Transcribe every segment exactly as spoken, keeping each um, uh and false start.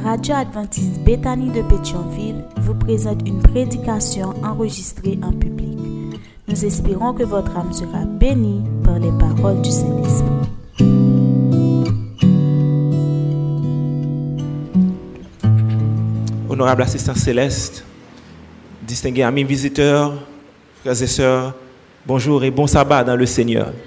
radio adventiste Bethany de Pétionville vous présente une prédication enregistrée en public. Nous espérons que votre âme sera bénie par les paroles du Saint-Esprit. Honorable assistant céleste, distingués amis visiteurs, frères et sœurs, bonjour et bon sabbat dans le Seigneur. Amen.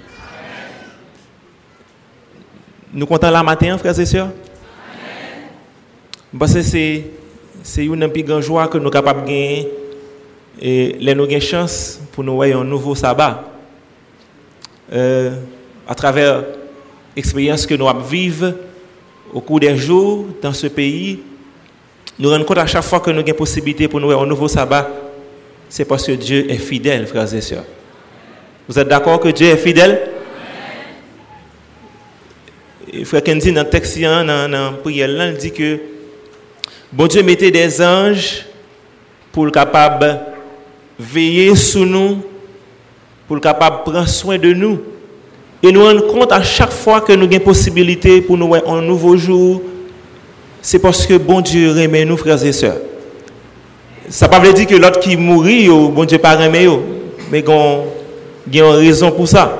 Nous comptons la matin, frères et sœurs? Amen. Parce que c'est, c'est une plus grande joie que nous sommes capables de gagner et nous avons une chance pour nous avoir un nouveau sabbat. Euh, à travers l'expérience que nous vivons au cours des jours dans ce pays, nous rendons compte à chaque fois que nous avons une possibilité pour nous avoir un nouveau sabbat, c'est parce que Dieu est fidèle, frères et sœurs. Vous êtes d'accord que Dieu est fidèle? Et frère Kendi, dans le texte, dans la prière, il dit que bon Dieu mettait des anges pour être capable de veiller sur nous, pour être capable de prendre soin de nous. Et nous rendons compte à chaque fois que nous avons une possibilité pour nous avoir un nouveau jour, c'est parce que bon Dieu remet nous, frères et sœurs. Ça ne veut pas dire que l'autre qui mourit, bon Dieu pas remet, mais il y a une raison pour ça.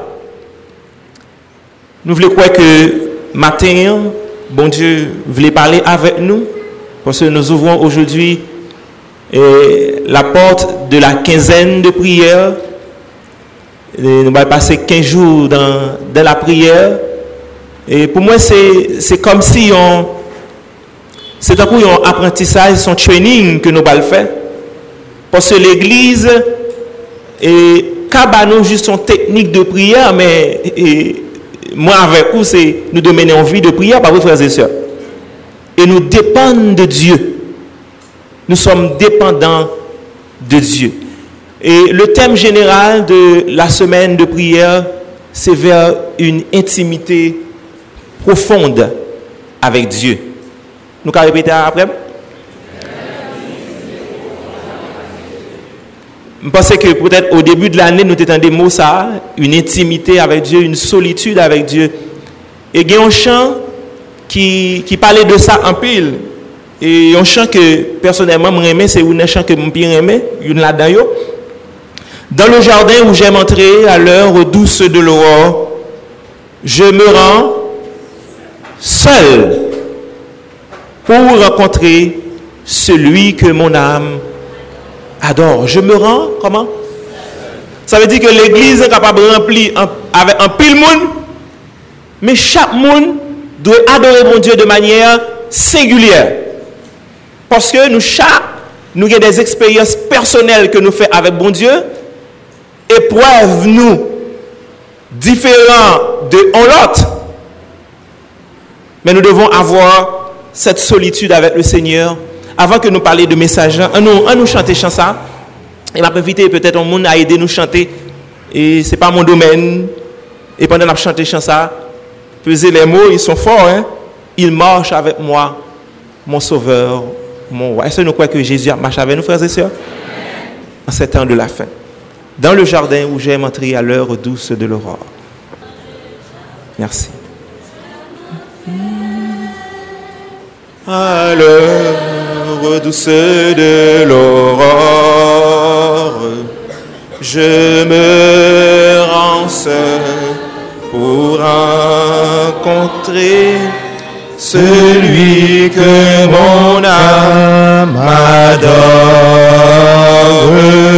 Nous voulons croire que matin, bon Dieu voulait parler avec nous, parce que nous ouvrons aujourd'hui eh, la porte de la quinzaine de prières. Et nous allons passer quinze jours dans, dans la prière. Et pour moi, c'est, c'est comme si on, c'est un coup un apprentissage, son training que nous allons faire. Parce que l'Église est nous juste une technique de prière, mais et, moi avec vous, c'est nous de mener en vie de prière par vos frères et sœurs. Et nous dépendons de Dieu. Nous sommes dépendants de Dieu. Et le thème général de la semaine de prière, c'est vers une intimité profonde avec Dieu. Nous allons répéter après. Je pense que peut-être au début de l'année, nous étions des mots ça, une intimité avec Dieu, une solitude avec Dieu. Et il y a un chant qui, qui parlait de ça en pile. Et un chant que personnellement, je c'est un chant que je aime, une là-dedans. Dans le jardin où j'aime entrer à l'heure douce de l'aurore, je me rends seul pour rencontrer celui que mon âme adore. Je me rends, comment? Ça veut dire que l'église est capable de remplir un, avec un pile monde, mais chaque monde doit adorer mon Dieu de manière singulière. Parce que nous, chaque, nous avons des expériences personnelles que nous faisons avec mon Dieu, épreuves nous différents de l'autre. Mais nous devons avoir cette solitude avec le Seigneur. Avant que nous parlions de messages, on nous, on nous chanter chant ça. Et m'a invité peut-être un monde à aider nous chanter. Et c'est pas mon domaine. Et pendant que nous chanter chant ça, peser les mots, ils sont forts. Hein? Il marche avec moi, mon Sauveur, mon roi. Est-ce que nous croyons que Jésus marche avec nous, frères et sœurs? En ces temps de la fin. Dans le jardin où j'aime entrer à l'heure douce de l'aurore. Merci. À l'heure douce de l'aurore, je me rends seul pour rencontrer celui que mon âme adore.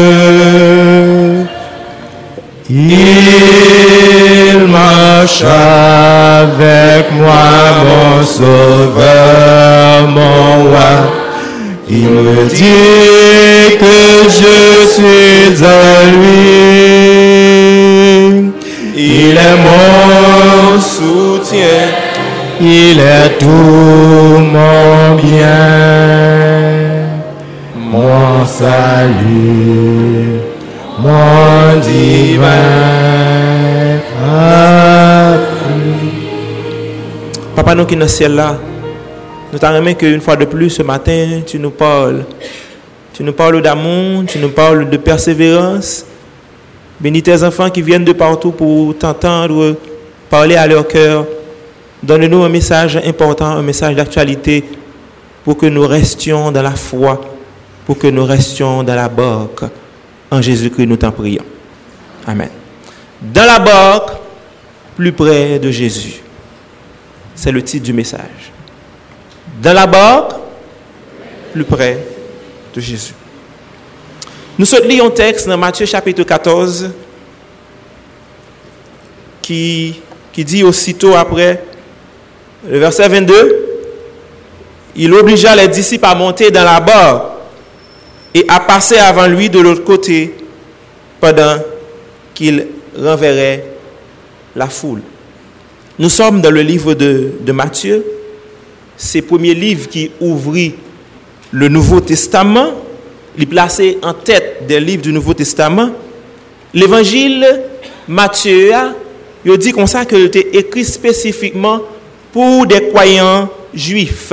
Il marche avec moi, mon Sauveur, mon roi. Il me dit que je suis en lui. Il est mon soutien. Il est tout mon bien. Mon salut. Mon divin appui. Papa, nous qui sommes dans le ciel là, nous t'aimons qu'une fois de plus ce matin, tu nous parles. Tu nous parles d'amour, tu nous parles de persévérance. Bénis tes enfants qui viennent de partout pour t'entendre parler à leur cœur. Donne-nous un message important, un message d'actualité pour que nous restions dans la foi, pour que nous restions dans la barque. En Jésus-Christ, nous t'en prions. Amen. Dans la barque, plus près de Jésus. C'est le titre du message. Dans la barque, plus près de Jésus. Nous lisons un texte dans Matthieu chapitre quatorze qui, qui dit aussitôt après, le verset vingt-deux, il obligea les disciples à monter dans la barque et à passer avant lui de l'autre côté pendant qu'il renverrait la foule. Nous sommes dans le livre de, de Matthieu, c'est le premier livre qui ouvrit le Nouveau Testament, il est placé en tête des livres du Nouveau Testament. L'évangile Matthieu, il dit comme ça qu'il était écrit spécifiquement pour des croyants juifs.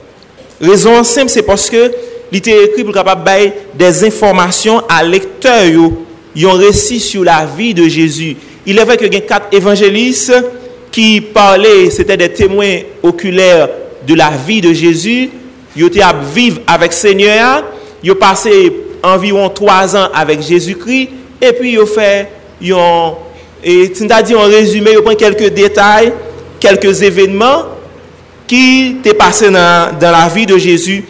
Raison simple, c'est parce que il était écrit pour capable donner des informations à lecteurs, ils ont récit sur la vie de Jésus. Il est vrai qu'il y a quatre évangélistes qui parlaient, c'était des témoins oculaires de la vie de Jésus. Ils étaient à vivre avec le Seigneur. Ils ont passé environ trois ans avec Jésus-Christ. Et puis, ils ont fait, ils ont, et c'est-à-dire en résumé, ils ont pris quelques détails, quelques événements qui étaient passés dans, dans la vie de Jésus.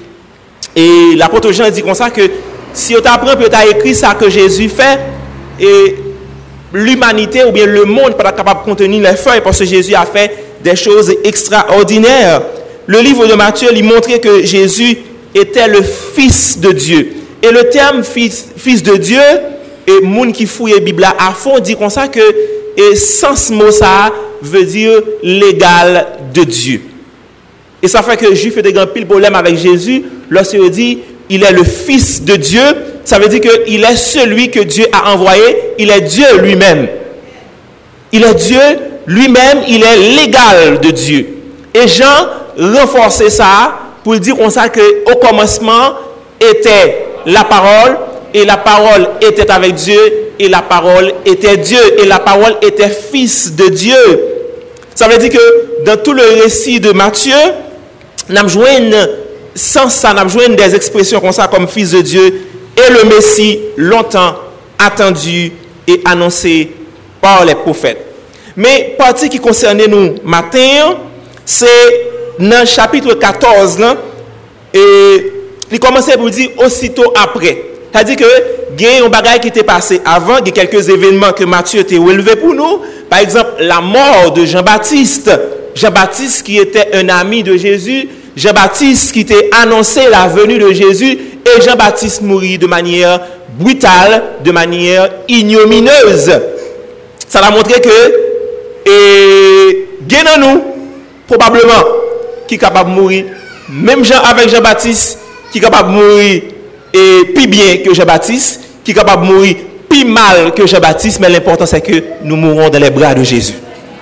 Et l'apôtre Jean dit comme ça que si on apprend, peut être écrit ça que Jésus fait, et l'humanité ou bien le monde n'est pas capable de contenir les feuilles parce que Jésus a fait des choses extraordinaires. Le livre de Matthieu lui montrait que Jésus était le Fils de Dieu. Et le terme fils, fils de Dieu, et monde qui fouille la Bible à fond dit comme ça que et sans ce mot ça veut dire l'égal de Dieu. Et ça fait que les Juifs ont des grands pile problème avec Jésus lorsqu'il dit il est le Fils de Dieu. Ça veut dire qu'il est celui que Dieu a envoyé. Il est Dieu lui-même. Il est Dieu lui-même. Il est l'égal de Dieu. Et Jean renforçait ça pour dire comme ça qu'au commencement était la parole. Et la parole était avec Dieu. Et la parole était Dieu. Et la parole était Fils de Dieu. Ça veut dire que dans tout le récit de Matthieu, nous avons joué sans ça, nous avons joué des expressions comme ça, comme Fils de Dieu. Et le Messie, longtemps attendu et annoncé par les prophètes. Mais partie qui concernait nous matin, c'est dans le chapitre quatorze, là, et il commençait pour dire aussitôt après. C'est-à-dire que il y a un bagage qui était passé avant, il y a quelques événements que Matthieu était relevé pour nous. Par exemple, la mort de Jean-Baptiste. Jean-Baptiste qui était un ami de Jésus. Jean-Baptiste qui était annoncé la venue de Jésus. Et Jean-Baptiste mourit de manière brutale, de manière ignominieuse. Ça a montré que, et, gagnons nous, probablement, qui est capable de mourir, même Jean avec Jean-Baptiste, qui est capable de mourir, et plus bien que Jean-Baptiste, qui est capable de mourir plus mal que Jean-Baptiste, mais l'important c'est que nous mourons dans les bras de Jésus.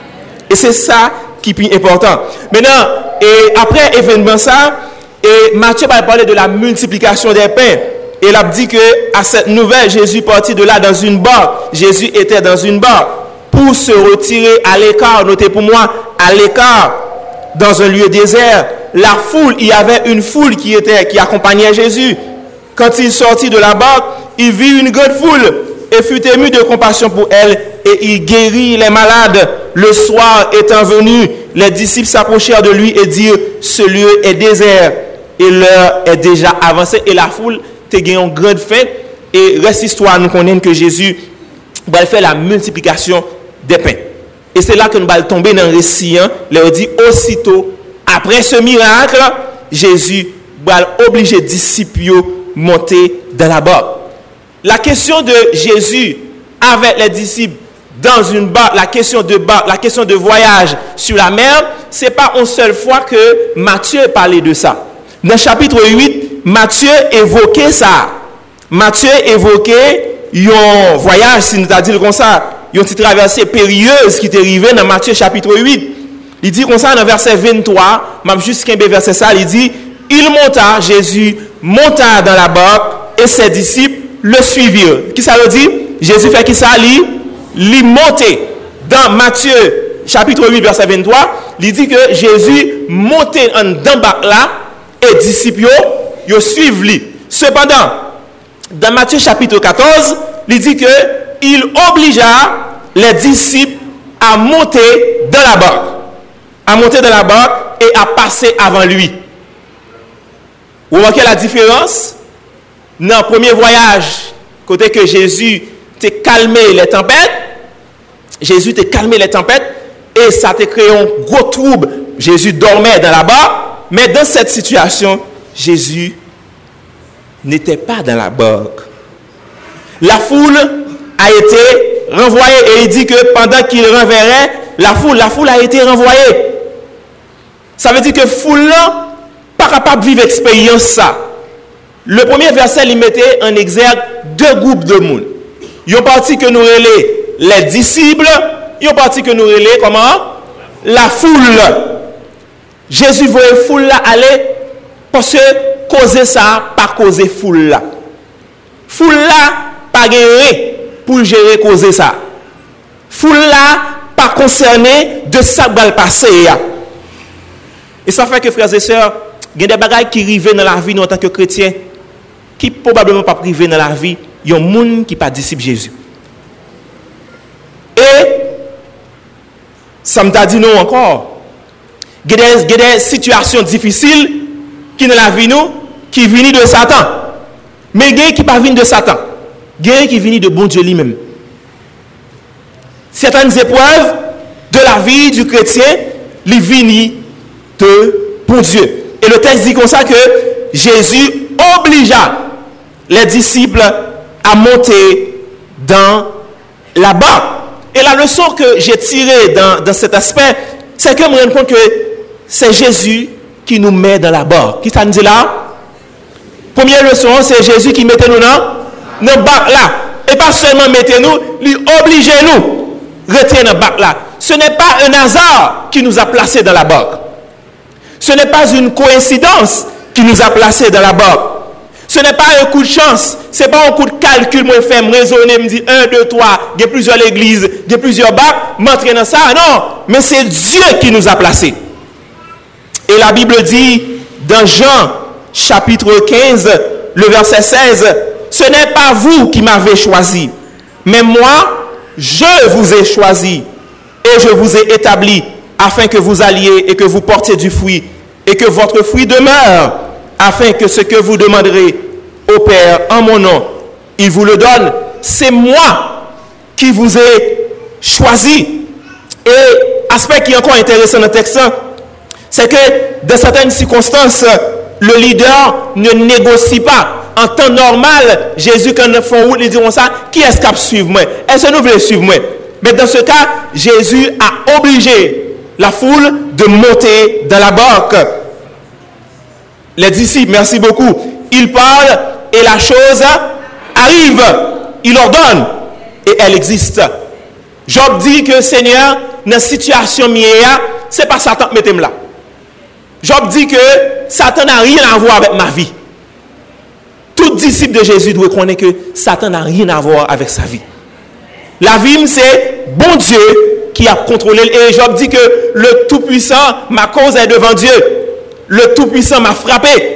Et c'est ça qui est plus important. Maintenant, et après événement ça, et Matthieu va parler de la multiplication des pains. Et il a dit que à cette nouvelle, Jésus partit de là dans une barque. Jésus était dans une barque pour se retirer à l'écart. Notez pour moi, à l'écart, dans un lieu désert. La foule, il y avait une foule qui était, qui accompagnait Jésus. Quand il sortit de la barque, il vit une grande foule et fut ému de compassion pour elle et il guérit les malades. Le soir étant venu, les disciples s'approchèrent de lui et dirent, ce lieu est désert et l'heure est déjà avancée. Et la foule te gagne une grande faim. Et reste histoire, nous connaissons que Jésus va faire la multiplication des pains. Et c'est là que nous allons tomber dans le récit. Hein, là, on dit aussitôt, après ce miracle, Jésus va obliger les disciples monter dans la barque. La question de Jésus avec les disciples dans une barque, la question de barque, la question de voyage sur la mer, c'est pas une seule fois que Matthieu parlait de ça. Dans le chapitre huit, Matthieu évoquait ça. Matthieu évoquait un voyage, si nous avons dit comme ça, une petite traversée périlleuse qui est arrivée dans Matthieu chapitre huit. Il dit comme ça dans verset vingt-trois, même jusqu'à verset ça, il dit, il monta, Jésus monta dans la barque et ses disciples le suivirent. Qui ça veut dire? Jésus fait qui ça? Il montait. Dans Matthieu chapitre huit verset vingt-trois, il dit que Jésus montait en dans barque là et disciples, ils suivent lui. Cependant, dans Matthieu chapitre quatorze, il dit que il obligea les disciples à monter dans la barque, à monter dans la barque et à passer avant lui. Vous voyez la différence? Dans le premier voyage, côté que Jésus t'a calmé les tempêtes, Jésus t'a calmé les tempêtes et ça t'a créé un gros trouble. Jésus dormait dans la barque, mais dans cette situation, Jésus n'était pas dans la barque. La foule a été renvoyée et il dit que pendant qu'il renverrait la foule, la foule a été renvoyée. Ça veut dire que foule là pas capable de vivre expérience ça. Le premier verset il mettait en exergue deux groupes de monde. Il y a une partie que nous relais les disciples, il y a une partie que nous relais comment? La foule. Jésus voyait foule là aller parce que causer ça pas causer foule là. Foule là pas gagner pour gérer causer ça. Foule là pas concerné de ça qui va le passer. Et ça fait que frères et sœurs, il y a des bagages qui arrivent dans la vie nous en tant que chrétiens qui probablement pas privés dans la vie, il y a un monde qui pas disciple Jésus. Et ça me dit non encore. Il y a des, des situations difficiles qui dans la vie nous qui viennent de Satan. Mais il y a qui pas viennent de Satan. Il y a qui viennent de bon Dieu lui-même. Certaines épreuves de la vie du chrétien, les viennent de bon Dieu. Et le texte dit comme ça que Jésus obligea les disciples à monter dans la barque. Et la leçon que j'ai tirée dans, dans cet aspect, c'est que je me rends compte que c'est Jésus qui nous met dans la barque. Qui ça nous dit là? Première leçon, c'est Jésus qui mettait nous dans la barque là. Et pas seulement mettez-nous, lui obligez-nous rester dans la barque là. Ce n'est pas un hasard qui nous a placés dans la barque. Ce n'est pas une coïncidence qui nous a placés dans la barque. Ce n'est pas un coup de chance. Ce n'est pas un coup de calcul. Moi, je fais me raisonner, me dire un, deux, trois, il y a plusieurs églises, il y a plusieurs barques, m'entraîner dans ça. Non, mais c'est Dieu qui nous a placés. Et la Bible dit dans Jean chapitre quinze, le verset seize, ce n'est pas vous qui m'avez choisi, mais moi, je vous ai choisi et je vous ai établi afin que vous alliez et que vous portiez du fruit et que votre fruit demeure, afin que ce que vous demanderez au Père en mon nom, il vous le donne. C'est moi qui vous ai choisi. Et aspect qui est encore intéressant dans le texte, c'est que dans certaines circonstances, le leader ne négocie pas. En temps normal, Jésus, quand il fait route, il dit ça, qui est-ce qui va suivre moi? Est-ce que nous voulons suivre moi? Mais dans ce cas, Jésus a obligé la foule de monter dans la barque. Les disciples, merci beaucoup, ils parlent et la chose arrive. Il ordonne et elle existe. Job dit que Seigneur, dans la situation mienne, ce n'est pas Satan qui mette là. Job dit que Satan n'a rien à voir avec ma vie. Tout disciple de Jésus doit connaître que Satan n'a rien à voir avec sa vie. La vie, c'est bon Dieu qui a contrôlé. Et Job dit que le Tout-Puissant, ma cause est devant Dieu. Le Tout-Puissant m'a frappé.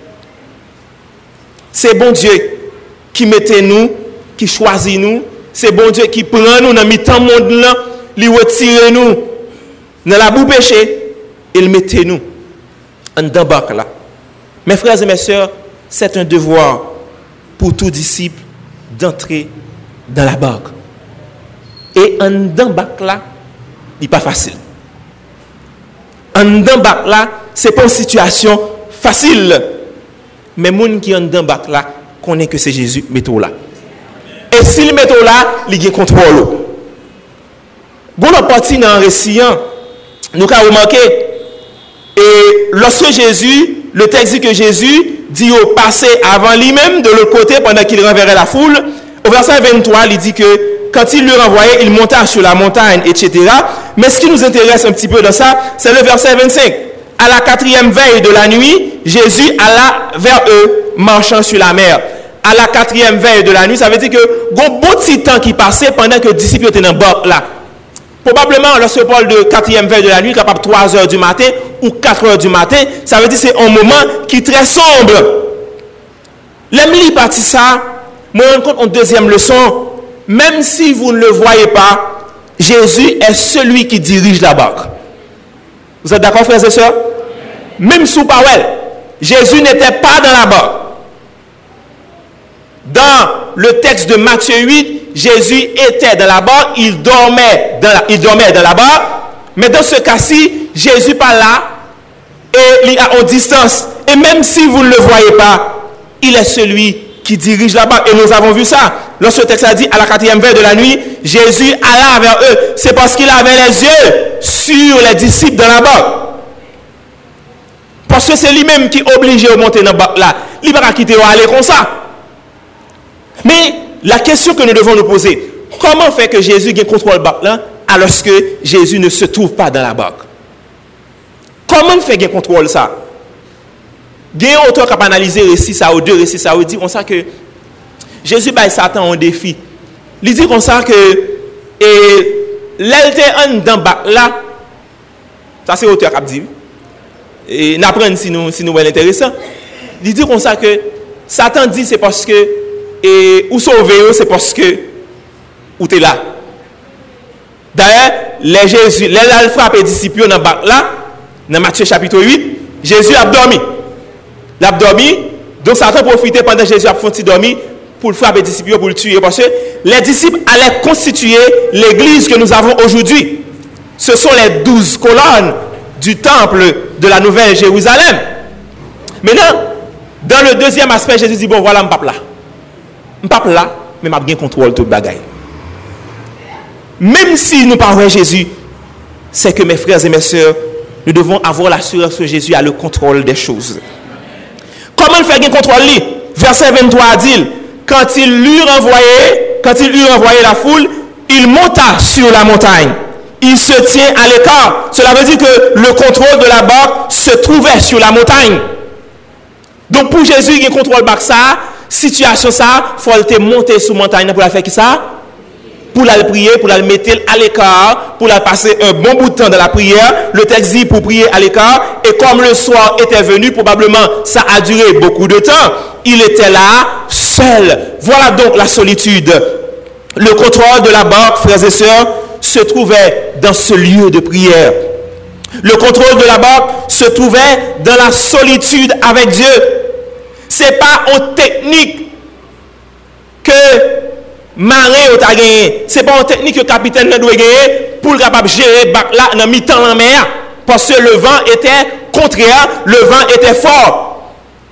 C'est bon Dieu qui mettait nous, qui choisit nous. C'est bon Dieu qui prend nous dans mi-temps monde là, lui retire nous dans la boue péché et il mettait nous en dedans bac là. Mes frères et mes sœurs, c'est un devoir pour tout disciple d'entrer dans la barque. Et en dedans bac là, il n'est pas facile. En dedans bac là, c'est pas une situation facile. Mais les gens qui sont dans le bac là connaissent que c'est Jésus métaux là. Et si le métaux là, il y a contrôle. Bon, on partit dans le récit, nous avons remarqué, et lorsque Jésus, le texte dit que Jésus dit au passé avant lui-même, de l'autre côté, pendant qu'il renverrait la foule, au verset vingt-trois, il dit que quand il le renvoyait, il monta sur la montagne, et cetera. Mais ce qui nous intéresse un petit peu dans ça, c'est le verset vingt-cinq. À la quatrième veille de la nuit, Jésus alla vers eux, marchant sur la mer. À la quatrième veille de la nuit, ça veut dire que un bon petit temps qui passait pendant que les disciples étaient dans le bord là. Probablement, lorsque je parle de quatrième veille de la nuit, capable trois heures du matin ou quatre heures du matin, ça veut dire que c'est un moment qui est très sombre. L'Emily parti ça, moi je compte en deuxième leçon, même si vous ne le voyez pas, Jésus est celui qui dirige la barque. Vous êtes d'accord, frères et sœurs? Même sous Powell, Jésus n'était pas dans la barque. Dans le texte de Matthieu huit, Jésus était dans la barque, il dormait dans la, il dormait dans la barque, mais dans ce cas-ci, Jésus n'est pas là et il est en distance. Et même si vous ne le voyez pas, il est celui qui dirige la barque. Et nous avons vu ça. Lorsque le texte a dit à la quatrième veille de la nuit, Jésus alla vers eux. C'est parce qu'il avait les yeux sur les disciples dans la barque. Parce que c'est lui-même qui est obligé de monter dans la barque là. Il ne va pas quitter ou aller comme ça. Mais la question que nous devons nous poser, comment fait que Jésus gagne contrôle de la barque là alors que Jésus ne se trouve pas dans la barque? Comment fait qu'il contrôle ça? Il y a un auteur qui a analysé récit ça ou deux récits ça, il dit comme ça que Jésus bat Satan un défi. Il dit comme ça que et l'elle en dans bac là, ça c'est auteur qui a dit. Et n'apprendre si nous si nous est intéressant. Il dit comme ça que Satan dit c'est parce que et ou sauver c'est parce que ou tu es là. D'ailleurs, les Jésus, les a frappé les disciples dans bac là, dans Matthieu chapitre huit, Jésus a dormi. Il a dormi, donc Satan profité pendant que Jésus a fait dormi pour le frapper les disciples, pour le tuer. Parce que les disciples allaient constituer l'église que nous avons aujourd'hui. Ce sont les douze colonnes du temple de la Nouvelle Jérusalem. Maintenant, dans le deuxième aspect, Jésus dit, bon voilà, je ne suis pas là. Je ne suis pas là, mais je bien contrôle toute bagaille. Même si nous parlons de Jésus, c'est que mes frères et mes sœurs, nous devons avoir l'assurance que Jésus a le contrôle des choses. Comment il fait qu'il contrôle lui? Verset vingt-trois dit, quand il lui renvoyait, quand il lui renvoyait la foule, il monta sur la montagne. Il se tient à l'écart. Cela veut dire que le contrôle de la barque se trouvait sur la montagne. Donc pour Jésus, il contrôle la barque ça, situation ça, il faut monter sur la montagne pour la faire qui ça? Pour la prier, pour la mettre à l'écart, pour la passer un bon bout de temps dans la prière. Le texte dit pour prier à l'écart. Et comme le soir était venu, probablement ça a duré beaucoup de temps, il était là, seul. Voilà donc la solitude. Le contrôle de la barque, frères et sœurs, se trouvait dans ce lieu de prière. Le contrôle de la barque se trouvait dans la solitude avec Dieu. Ce n'est pas en technique que marée ou ta gagné. C'est pas une technique que le capitaine doit gagner pour capable gérer bac là dans mi-temps en mer parce que le vent était contraire, le vent était fort.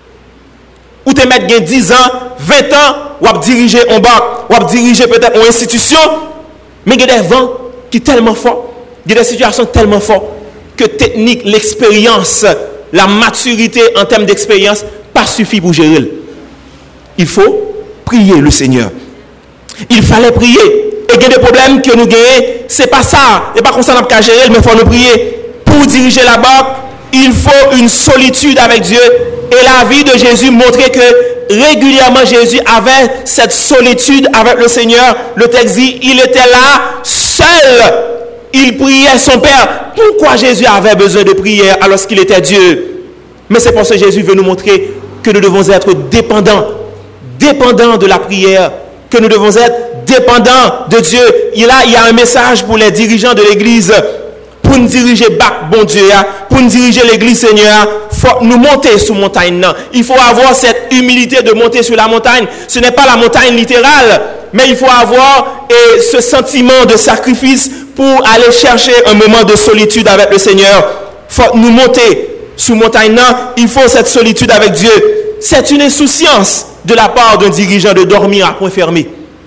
Ou te mettre dix ans, vingt ans, ou à diriger un bac, ou à diriger peut-être une institution, mais il y a des vents qui sont tellement forts, il y a des situations tellement fortes que technique, l'expérience, la maturité en termes d'expérience pas suffit pour gérer. Il faut prier le Seigneur. Il fallait prier. Et il y a des problèmes que nous gagnons, ce n'est pas ça. Ce n'est pas comme ça qu'on peut gérer, mais il faut nous prier. Pour diriger la barque, il faut une solitude avec Dieu. Et la vie de Jésus montrait que régulièrement Jésus avait cette solitude avec le Seigneur. Le texte dit, il était là, seul. Il priait son Père. Pourquoi Jésus avait besoin de prière alors qu'il était Dieu? Mais c'est pour ça que Jésus veut nous montrer que nous devons être dépendants. Dépendants de la prière. Que nous devons être dépendants de Dieu. Et là, il y a un message pour les dirigeants de l'Église. Pour nous diriger bac, bon Dieu, pour nous diriger l'Église, Seigneur, il faut nous monter sur la montagne. Il faut avoir cette humilité de monter sur la montagne. Ce n'est pas la montagne littérale, mais il faut avoir et, ce sentiment de sacrifice pour aller chercher un moment de solitude avec le Seigneur. Il faut nous monter sur la montagne. Il faut cette solitude avec Dieu. C'est une insouciance de la part d'un dirigeant de dormir à point fermé.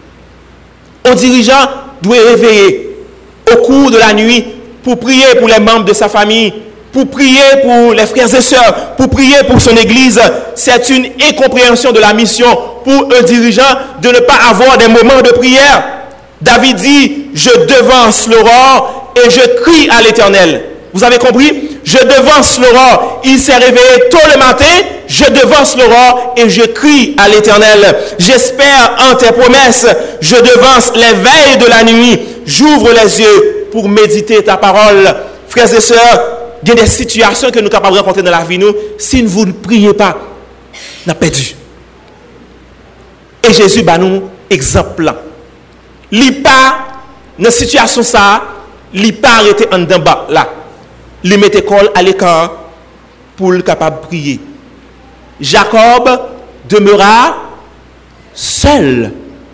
Un dirigeant doit réveiller au cours de la nuit pour prier pour les membres de sa famille, pour prier pour les frères et sœurs, pour prier pour son église. C'est une incompréhension de la mission pour un dirigeant de ne pas avoir des moments de prière. David dit, je devance l'aurore et je crie à l'Éternel. Vous avez compris? Je devance l'aurore. Il s'est réveillé tôt le matin. Je devance l'aurore et je crie à l'Éternel. J'espère en tes promesses. Je devance les veilles de la nuit. J'ouvre les yeux pour méditer ta parole. Frères et sœurs, il y a des situations que nous sommes capables de rencontrer dans la vie, nous, si vous ne priez pas, nous avons perdu. Et Jésus, bah, nous, exemple là. Il n'a pas, dans cette situation, ça, il n'a pas arrêté en dedans bas, là. Il met l'école à l'écart pour le capable de prier. Jacob demeura seul.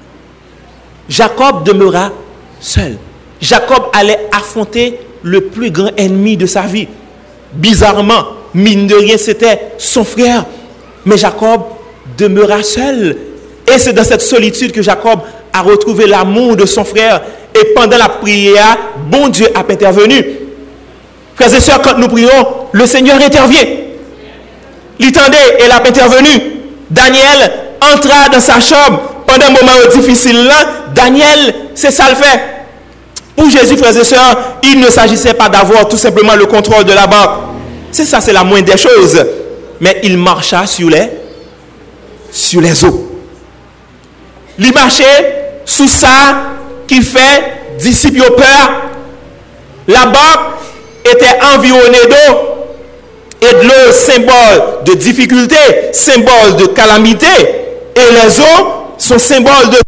Jacob demeura seul. Jacob allait affronter le plus grand ennemi de sa vie. Bizarrement, mine de rien, c'était son frère. Mais Jacob demeura seul. Et c'est dans cette solitude que Jacob a retrouvé l'amour de son frère. Et pendant la prière, bon Dieu a intervenu. Frères et sœurs, quand nous prions, le Seigneur intervient. Il tendait et il a intervenu. Daniel entra dans sa chambre pendant un moment difficile là. Daniel, c'est ça le fait. Pour Jésus, frères et sœurs, il ne s'agissait pas d'avoir tout simplement le contrôle de la barque. C'est ça, c'est la moindre des choses. Mais il marcha sur les, sur les eaux. Il marchait sous ça qui fait disciples peur. La barque était environnée d'eau. Et de l'eau, symbole de difficulté, symbole de calamité. Et les eaux sont symboles de...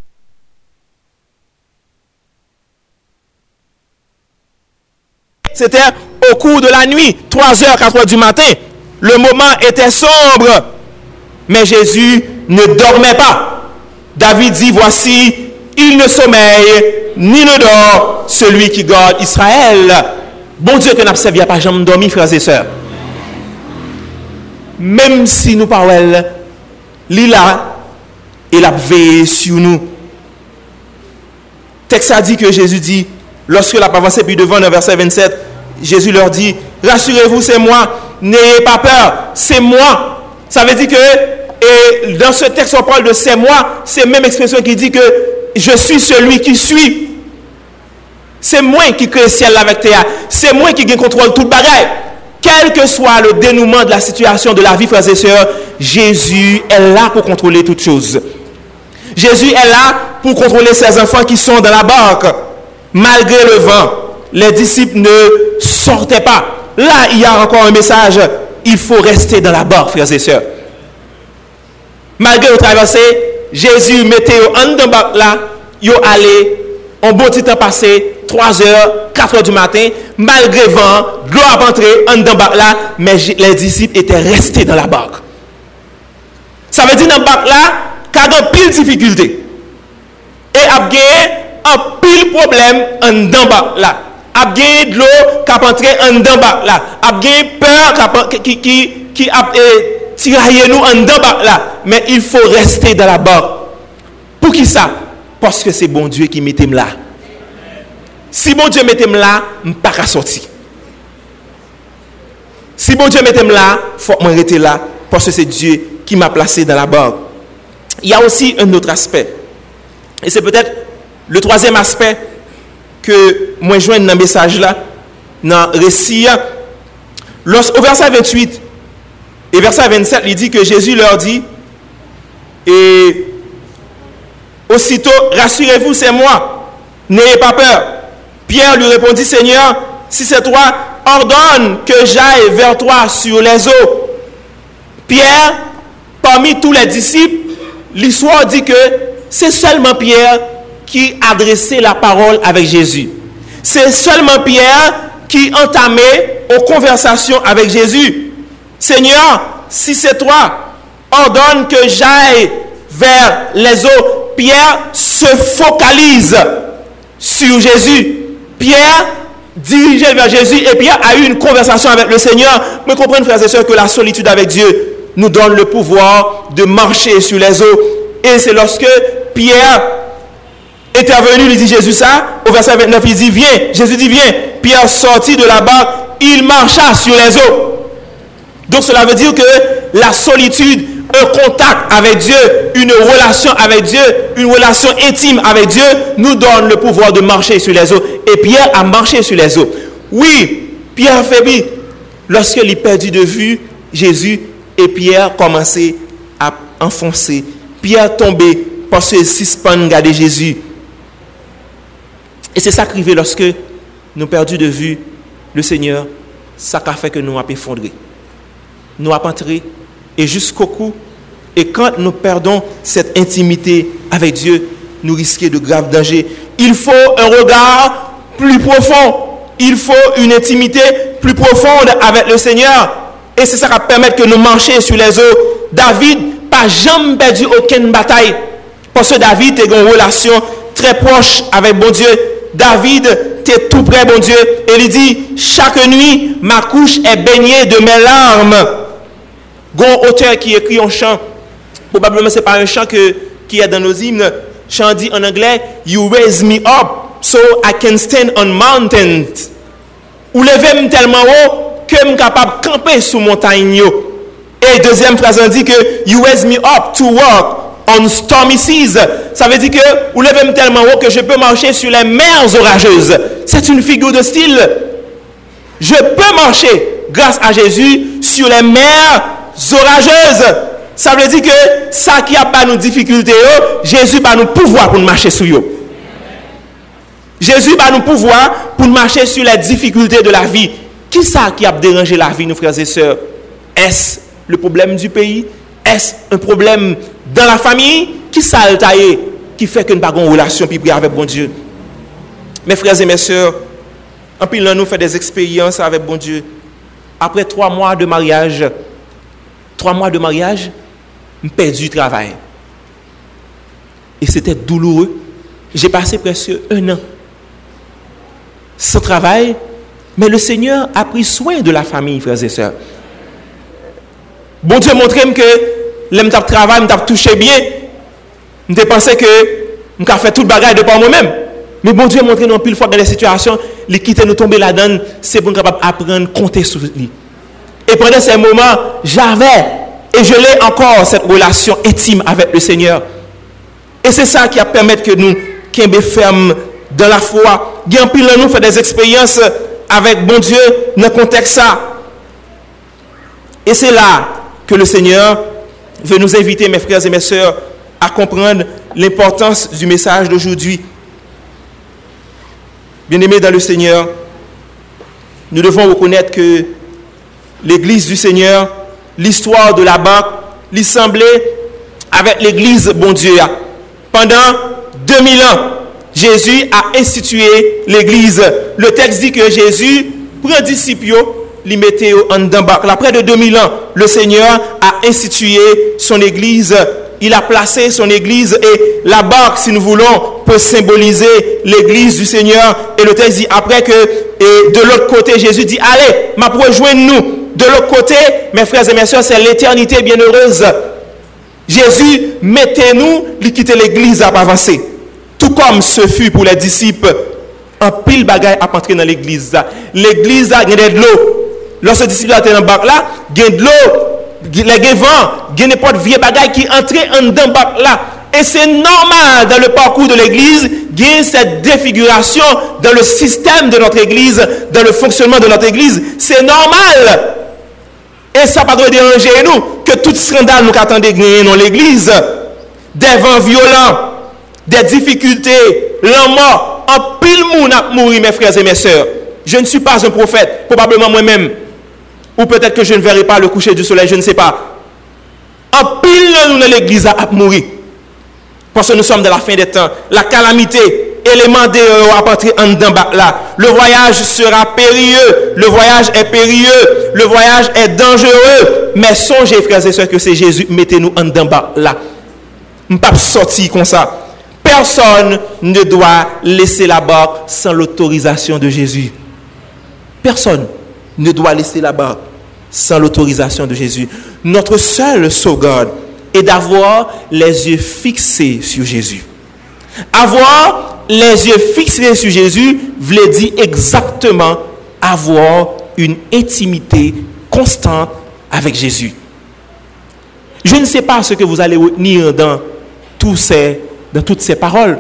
C'était au cours de la nuit, trois heures, quatre heures du matin. Le moment était sombre. Mais Jésus ne dormait pas. David dit, voici, il ne sommeille, ni ne dort, celui qui garde Israël. Bon Dieu que nous n'avons pas jamais dormi, frères et sœurs. Même si nous parlons, il a, il a veillé sur nous. Le texte a dit que Jésus dit, lorsque la avancé puis devant, dans verset vingt-sept, Jésus leur dit, rassurez-vous, c'est moi, n'ayez pas peur, c'est moi. Ça veut dire que, et dans ce texte, on parle de c'est moi, c'est la même expression qui dit que je suis celui qui suis. C'est moi qui crée le ciel avec terre, c'est moi qui contrôle tout le bagage. Quel que soit le dénouement de la situation de la vie, frères et sœurs, Jésus est là pour contrôler toutes choses. Jésus est là pour contrôler ses enfants qui sont dans la barque. Malgré le vent, les disciples ne sortaient pas. Là, il y a encore un message. Il faut rester dans la barque, frères et sœurs. Malgré le traversée, Jésus mettait en dans la barque là, il allait, un bon petit temps passé, trois heures, quatre heures du matin, malgré vent, l'eau a entré en dans la barque là, mais les disciples étaient restés dans la barque. Ça veut dire dans la barque là, qu'il y a pile de difficultés. Et a gagné un pile problème en dans la barque là. A gagné de l'eau qui a entré en dans la barque là. A gagné peur qui, qui, qui a tiraillé nous en dans la barque là. Mais il faut rester dans la barque. Pour qui ça? Parce que c'est bon Dieu qui mettait là. Si bon Dieu mettait là, je ne peux pas sortir. Si bon Dieu mettait là, il faut que je reste là. Parce que c'est Dieu qui m'a placé dans la barque. Il y a aussi un autre aspect. Et c'est peut-être le troisième aspect que moi je joins dans le message là, dans le récit. Au verset vingt-huit et verset vingt-sept, il dit que Jésus leur dit, et aussitôt, rassurez-vous, c'est moi, n'ayez pas peur. Pierre lui répondit, Seigneur, si c'est toi, ordonne que j'aille vers toi sur les eaux. Pierre, parmi tous les disciples, l'histoire dit que c'est seulement Pierre qui adressait la parole avec Jésus. C'est seulement Pierre qui entamait aux conversations avec Jésus. Seigneur, si c'est toi, ordonne que j'aille vers les eaux. Pierre se focalise sur Jésus. Pierre dirigeait vers Jésus et Pierre a eu une conversation avec le Seigneur. Mais comprenez, frères et sœurs, que la solitude avec Dieu nous donne le pouvoir de marcher sur les eaux. Et c'est lorsque Pierre est intervenu, il dit Jésus ça, au verset vingt-neuf, il dit viens. Jésus dit viens. Pierre sortit de la barque, il marcha sur les eaux. Donc cela veut dire que la solitude, un contact avec Dieu, une relation avec Dieu, une relation intime avec Dieu, nous donne le pouvoir de marcher sur les eaux. Et Pierre a marché sur les eaux. Oui, Pierre a faibli. Lorsqu'il a perdu de vue Jésus, et Pierre commençait à enfoncer. Pierre tombait parce qu'il suspend regarder Jésus. Et c'est ça qui arrive lorsque nous perdons de vue le Seigneur. ça a fait que nous avons effondré. Nous avons entré et jusqu'au cou. Et quand nous perdons cette intimité avec Dieu, nous risquons de graves dangers. Il faut un regard plus profond. Il faut une intimité plus profonde avec le Seigneur. Et c'est ça qui va permettre que nous marchions sur les eaux. David n'a jamais perdu aucune bataille. Parce que David a une relation très proche avec bon Dieu. David était tout près bon Dieu. Et il dit, chaque nuit, ma couche est baignée de mes larmes. Gon auteur qui écrit un chant. Probablement ce n'est pas un chant que, qui est dans nos hymnes. Chant dit en anglais, you raise me up so I can stand on mountains. Ou levez-moi tellement haut que je suis capable de camper sous montagne. Et deuxième phrase, on dit que you raise me up to walk on stormy seas. Ça veut dire que vous levez-moi tellement haut que je peux marcher sur les mers orageuses. C'est une figure de style. Je peux marcher grâce à Jésus sur les mers orageuses. Ça veut dire que ça qui a pas nos difficultés, Jésus va nous pouvoir pour nous marcher sur eux. Jésus va nous pouvoir pour nous marcher sur les difficultés de la vie. Qui ça qui a dérangé la vie, nos frères et sœurs? Est-ce le problème du pays? Est-ce un problème dans la famille? Qui ça a taillé qui fait que nous n'avons pas une relation plus avec bon Dieu? Mes frères et mes sœurs, en pile nous fait des expériences avec bon Dieu. Après trois mois de mariage, trois mois de mariage, j'ai perdu le travail. Et c'était douloureux. J'ai passé presque un an sans travail, mais le Seigneur a pris soin de la famille, frères et sœurs. Bon Dieu montrait que l'homme de travail, je touché bien. Je pensais que je fait tout le bagage de par moi-même. Mais bon Dieu montré nous pile fois dans les situations, il quitte nous tomber là-dedans, c'est pour nous capable apprendre à compter sur lui. Et pendant ces moments, j'avais et je l'ai encore cette relation intime avec le Seigneur. Et c'est ça qui a permis que nous qui fermes dans la foi. Bien pile nous fait des expériences avec bon Dieu dans le contexte ça. Et c'est là que le Seigneur veut nous inviter, mes frères et mes sœurs, à comprendre l'importance du message d'aujourd'hui. Bien-aimés dans le Seigneur, nous devons reconnaître que l'Église du Seigneur, l'histoire de la banque, l'assemblée avec l'Église, bon Dieu, pendant deux mille ans, Jésus a institué l'Église. Le texte dit que Jésus prend disciples, les mettait en dedans. Après de deux mille ans, le Seigneur a institué son Église. Il a placé son Église et la barque, si nous voulons, peut symboliser l'Église du Seigneur. Et le texte dit après que et de l'autre côté, Jésus dit, allez, m'a rejoignez-nous. De l'autre côté, mes frères et mes soeurs, c'est l'éternité bienheureuse. Jésus, mettez-nous, il quitte l'Église à avancer. Tout comme ce fut pour les disciples, un pile bagaille à entrer dans l'Église. L'Église a gagné de l'eau. Lorsque les disciples étaient dans la barque là, il y a de l'eau, il y a des vents, il y a n'importe vieux bagaille qui entrait en dedans de barque là. Et c'est normal dans le parcours de l'Église, il y a cette défiguration dans le système de notre Église, dans le fonctionnement de notre Église. C'est normal. Et ça ne va pas déranger nous que tout scandale nous attendons gagner dans l'Église. Des vents violents, des difficultés, la mort, en pile monde a mouru, mes frères et mes sœurs. Je ne suis pas un prophète, probablement moi-même. Ou peut-être que je ne verrai pas le coucher du soleil, je ne sais pas. En pile nous dans l'Église a mouru. Parce que nous sommes dans la fin des temps. La calamité, élément de à partir en dedans là. Le voyage sera périlleux. Le voyage est périlleux. Le voyage est dangereux. Mais songez, frères et sœurs, que c'est Jésus. Mettez-nous en dedans là. On ne peut pas sortir comme ça. Personne ne doit laisser la barque sans l'autorisation de Jésus. Personne ne doit laisser la barque sans l'autorisation de Jésus. Notre seule sauvegarde est d'avoir les yeux fixés sur Jésus. Avoir les yeux fixés sur Jésus veut dire exactement avoir une intimité constante avec Jésus. Je ne sais pas ce que vous allez retenir dans, tous ces, dans toutes ces paroles.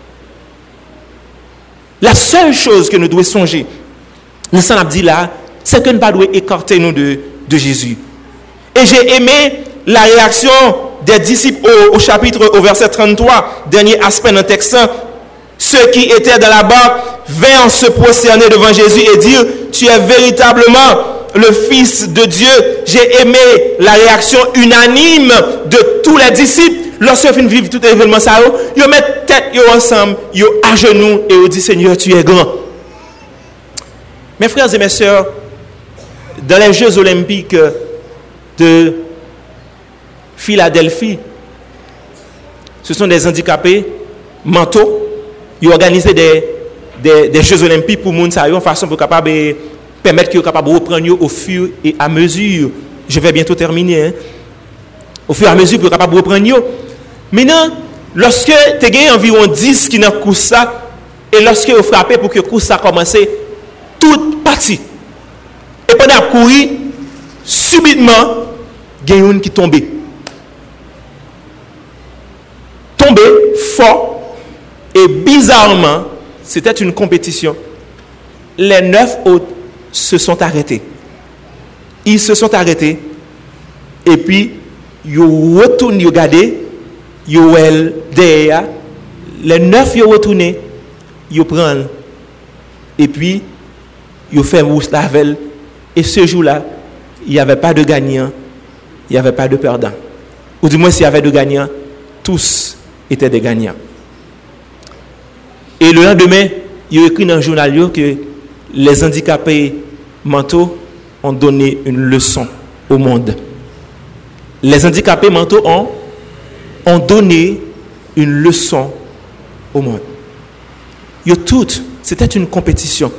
La seule chose que nous devons songer, nous sommes dit là, c'est que nous ne devons pas écarter nous de, de Jésus. Et j'ai aimé la réaction des disciples au, au chapitre, au verset trente-trois, dernier aspect dans le texte. Ceux qui étaient dans la barque vinrent se prosterner devant Jésus et dire, tu es véritablement le Fils de Dieu. J'ai aimé la réaction unanime de tous les disciples. Lorsqu'ils finissent vivre tout événement, ça, ils mettent tête ensemble, ils à genoux et ils disent Seigneur, tu es grand. Mes frères et mes sœurs, dans les Jeux olympiques de Philadelphie, ce sont des handicapés mentaux. Ils ont organisé des, des, des Jeux olympiques pour les gens de façon pour capable permettre qu'ils soient capables de reprendre au fur et à mesure. Je vais bientôt terminer. Hein. Au fur et à mesure pour capable de reprendre. Maintenant, lorsque tu as gagné environ dix qui dans course ça, et lorsque vous frappez pour que la course a commencé, toute partie. Et pendant courir, subitement, il y a une qui tombe. Tombé fort, et bizarrement, c'était une compétition. Les neuf autres se sont arrêtés. Ils se sont arrêtés, et puis, ils retournent, ils regardent, ils ont derrière, les neuf ils ont retourné, ils prennent, et puis, ils ont fait rousse la velle, et ce jour-là, il n'y avait pas de gagnant, il n'y avait pas de perdant. Ou du moins, s'il y avait de gagnants, tous étaient des gagnants. Et le lendemain, il a écrit dans le journal que les handicapés mentaux ont donné une leçon au monde. Les handicapés mentaux ont, ont donné une leçon au monde. Yo tout, c'était une compétition.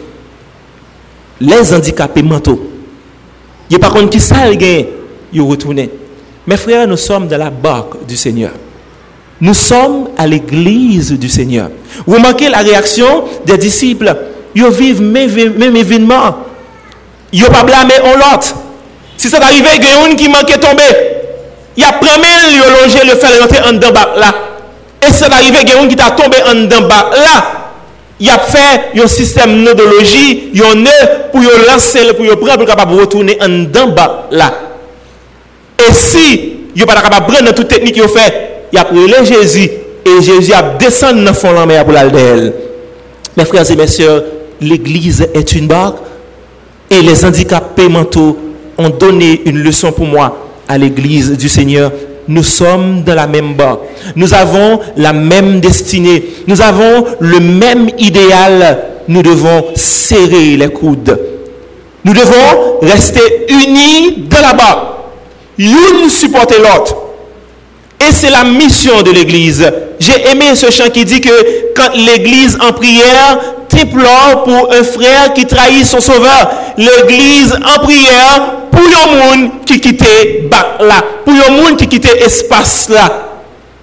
Les handicapés mentaux. Il n'y a pas contre qui ça le gagne, ils retournent. Mes frères, nous sommes dans la barque du Seigneur. Nous sommes à l'église du Seigneur. Vous remarquez la réaction des disciples. Ils vivent même, même événement. Ils n'ont pas blâmé on l'autre. Si ça arrive, il y a un qui manquait tomber. Il y a premier, il a longé le faire rentrer en dedans là. Et si ça arrive, il y a un qui t'a tombé en dedans là. Il a fait un système nodologie, il y a un nœud pour lancer, pour prendre, pour capable retourner en dedans là. Et si il n'est pas capable de prendre toute technique qu'il a fait, il a pris Jésus et Jésus a descendu dans le fond de la mer pour l'aller d'elle. Mes frères et mes sœurs, l'église est une barque et les handicapés mentaux ont donné une leçon pour moi à l'église du Seigneur. Nous sommes dans la même barque. Nous avons la même destinée. Nous avons le même idéal. Nous devons serrer les coudes. Nous devons rester unis dans la barque. L'une supporter l'autre. Et c'est la mission de l'église. J'ai aimé ce chant qui dit que quand l'église en prière t'implore pour un frère qui trahit son sauveur, l'église en prière pour les gens qui quittent là, pour les gens qui quittent l'espace là.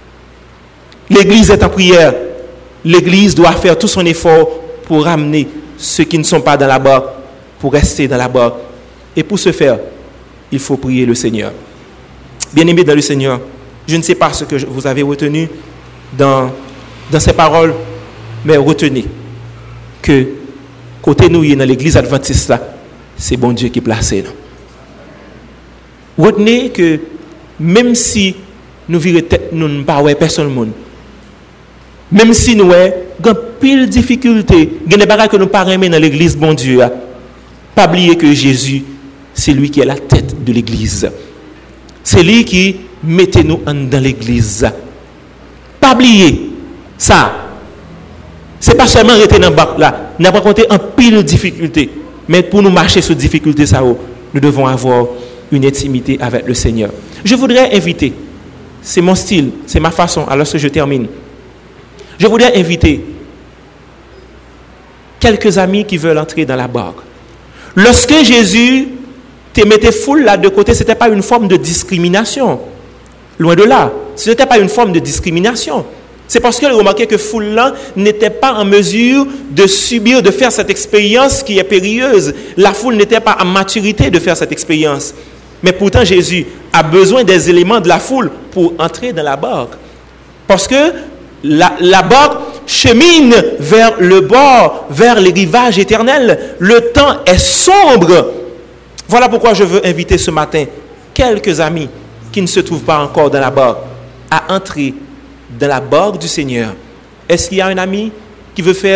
L'église est en prière. L'église doit faire tout son effort pour ramener ceux qui ne sont pas dans la barque, pour rester dans la barque. Et pour ce faire, il faut prier le Seigneur. Bien-aimés dans le Seigneur, je ne sais pas ce que vous avez retenu dans, dans ces paroles, mais retenez que côté nous, dans l'église adventiste là, c'est bon Dieu qui place nous. Retenez que même si nous virons tête, nous ne parlons pas personne monde, même si nous avons pile de difficultés, il y a des bagages que nous ne parlons pas dans l'église, bon Dieu, pas oublier que Jésus, c'est lui qui est la tête de l'église. C'est lui qui mettez nous dans l'église. Pas oublier ça. C'est pas seulement rester dans le bac là. Nous avons compté en pile de difficultés. Mais pour nous marcher sur difficultés, ça, nous devons avoir une intimité avec le Seigneur. Je voudrais inviter, c'est mon style, c'est ma façon, alors que je termine. Je voudrais inviter quelques amis qui veulent entrer dans la barque. Lorsque Jésus te mettait foule là de côté, ce n'était pas une forme de discrimination. Loin de là. Ce n'était pas une forme de discrimination. C'est parce que remarquez que foule là n'était pas en mesure de subir, de faire cette expérience qui est périlleuse. La foule n'était pas en maturité de faire cette expérience. Mais pourtant, Jésus a besoin des éléments de la foule pour entrer dans la barque. Parce que la, la barque chemine vers le bord, vers les rivages éternels. Le temps est sombre. Voilà pourquoi je veux inviter ce matin quelques amis qui ne se trouvent pas encore dans la barque à entrer dans la barque du Seigneur. Est-ce qu'il y a un ami qui veut faire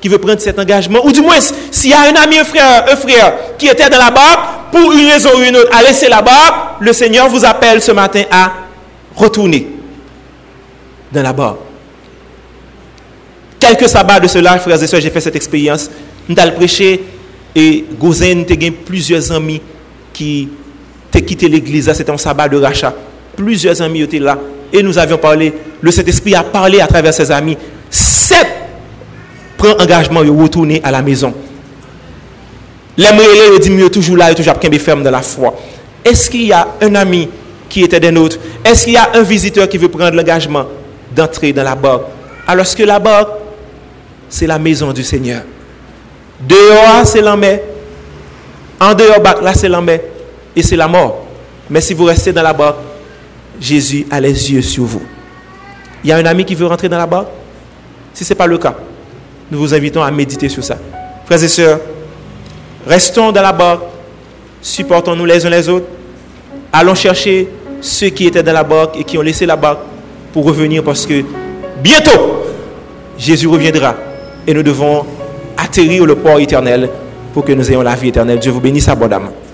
qui veut prendre cet engagement, ou du moins, s'il y a un ami, un frère, un frère qui était dans la barque, pour une raison ou une autre, a laissé la barque, le Seigneur vous appelle ce matin à retourner dans la barque. Quelques sabbats de cela, frères et sœurs, j'ai fait cette expérience. Nous allons prêcher et Gozen, nous avons plusieurs amis qui ont quitté l'église. C'était un sabbat de rachat. Plusieurs amis étaient là. Et nous avions parlé, le Saint-Esprit a parlé à travers ses amis. Sept prend engagement de retourner à la maison. Les moyens dit mieux toujours là et toujours ferme dans la foi. Est-ce qu'il y a un ami qui était des nôtres? Est-ce qu'il y a un visiteur qui veut prendre l'engagement d'entrer dans la barque? Alors que la barque, c'est la maison du Seigneur. Dehors, c'est l'enmer. En dehors, là, c'est l'enmer. Et c'est la mort. Mais si vous restez dans la barque, Jésus a les yeux sur vous. Il y a un ami qui veut rentrer dans la barque? Si ce n'est pas le cas, nous vous invitons à méditer sur ça. Frères et sœurs, restons dans la barque, supportons-nous les uns les autres, allons chercher ceux qui étaient dans la barque et qui ont laissé la barque pour revenir parce que bientôt, Jésus reviendra et nous devons atterrir au port éternel pour que nous ayons la vie éternelle. Dieu vous bénisse abondamment.